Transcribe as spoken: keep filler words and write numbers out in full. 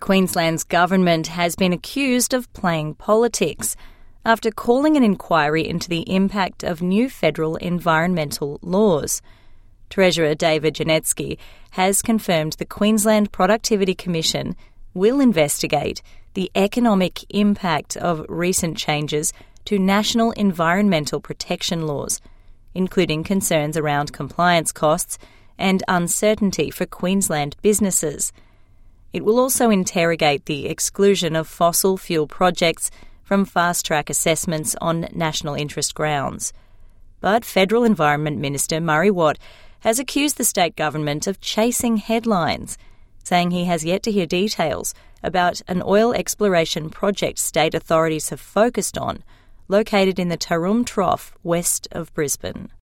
Queensland's government has been accused of playing politics after calling an inquiry into the impact of new federal environmental laws. Treasurer David Janetsky has confirmed the Queensland Productivity Commission will investigate the economic impact of recent changes to national environmental protection laws, including concerns around compliance costs and uncertainty for Queensland businesses. It will also interrogate the exclusion of fossil fuel projects from fast-track assessments on national interest grounds. But Federal Environment Minister Murray Watt has accused the state government of chasing headlines, saying he has yet to hear details about an oil exploration project state authorities have focused on, located in the Taroom Trough west of Brisbane.